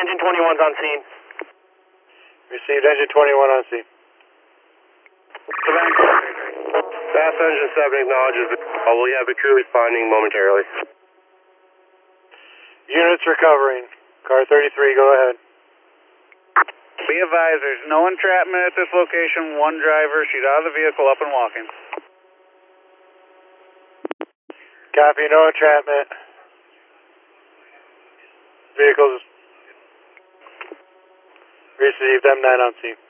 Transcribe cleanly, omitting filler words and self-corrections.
Engine 21's on scene. Received engine 21 on scene. Fast Engine 7 acknowledges. We have a crew responding momentarily. Units recovering. Car 33, go ahead. Be advised, there's no entrapment at this location. One driver, she's out of the vehicle, up and walking. Copy, no entrapment. Vehicles received, M9 on scene.